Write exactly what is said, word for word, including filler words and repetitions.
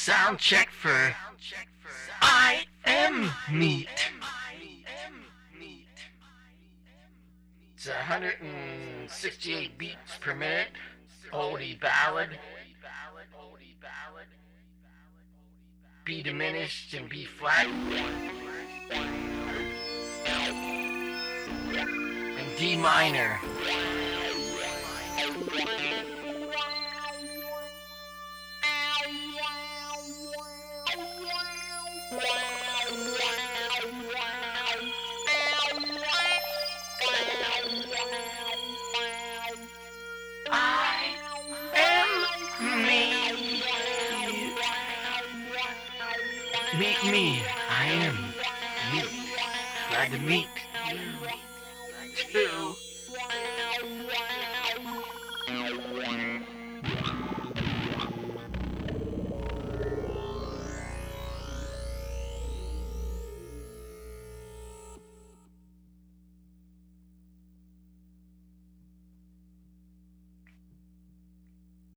Sound check for I Am Meat. It's one hundred sixty-eight beats per minute. Oldie ballad. B diminished and B flat. And D minor. I am me. Meet me. I am you. Glad to meet you too.